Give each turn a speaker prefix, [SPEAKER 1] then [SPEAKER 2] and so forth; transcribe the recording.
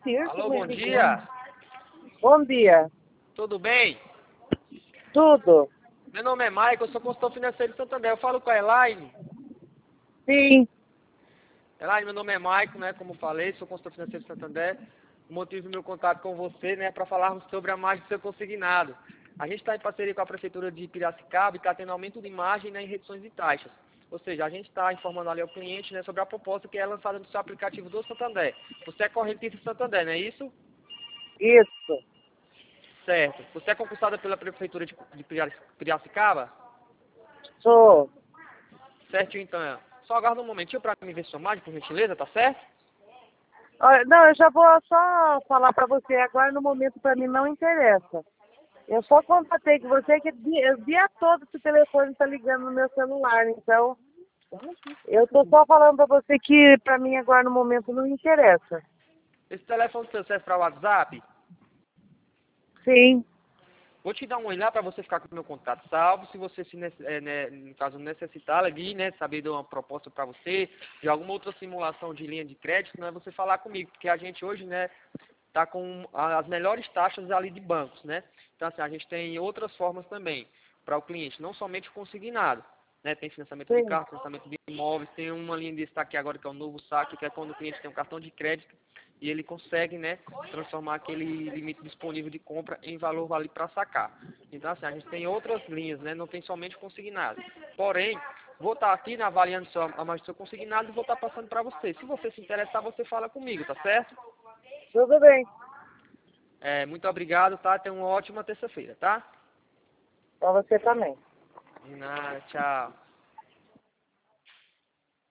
[SPEAKER 1] Alô, bom dia.
[SPEAKER 2] Bom dia.
[SPEAKER 1] Tudo bem?
[SPEAKER 2] Tudo?
[SPEAKER 1] Meu nome é Maicon, eu sou consultor financeiro de Santander. Eu falo com a Elaine.
[SPEAKER 2] Sim.
[SPEAKER 1] Elaine, meu nome é Maicon, né? Como falei, sou consultor financeiro de Santander. O motivo do meu contato com você, né, é para falarmos sobre a margem do seu consignado. A gente está em parceria com a Prefeitura de Piracicaba e está tendo aumento de margem, né, em reduções de taxas. Ou seja, a gente está informando ali ao cliente, né, sobre a proposta que é lançada no seu aplicativo do Santander. Você é correntista do Santander, não é isso?
[SPEAKER 2] Isso.
[SPEAKER 1] Certo. Você é concursada pela Prefeitura de Piracicaba?
[SPEAKER 2] Sou.
[SPEAKER 1] Certinho, então. Só aguarda um momentinho para me ver sua margem, por gentileza, tá certo?
[SPEAKER 2] Olha, não, eu já vou só falar para você. Agora, no momento, para mim, não interessa. Eu só contatei com você que o dia todo esse telefone está ligando no meu celular. Então, eu estou só falando para você que, para mim, agora, no momento, não interessa.
[SPEAKER 1] Esse telefone seu serve para WhatsApp?
[SPEAKER 2] Sim.
[SPEAKER 1] Vou te dar um olhar para você ficar com o meu contato salvo. Se você, né, no caso, necessitar ali, né, saber de uma proposta para você, de alguma outra simulação de linha de crédito, né, você falar comigo. Porque a gente hoje, né, está com as melhores taxas ali de bancos, né? Então, assim, a gente tem outras formas também para o cliente, não somente o consignado, né? Tem financiamento de
[SPEAKER 2] Sim.
[SPEAKER 1] carro, financiamento de imóveis, tem uma linha de destaque agora que é o novo saque, que é quando o cliente tem um cartão de crédito e ele consegue, né, transformar aquele limite disponível de compra em valor vale para sacar. Então, assim, a gente tem outras linhas, né? Não tem somente consignado. Porém, vou estar aqui, né, avaliando a margem do seu consignado e vou estar passando para você. Se você se interessar, você fala comigo, tá certo?
[SPEAKER 2] Tudo bem.
[SPEAKER 1] Muito obrigado, tá? Tenha uma ótima terça-feira, tá?
[SPEAKER 2] Para você também.
[SPEAKER 1] De nada, tchau.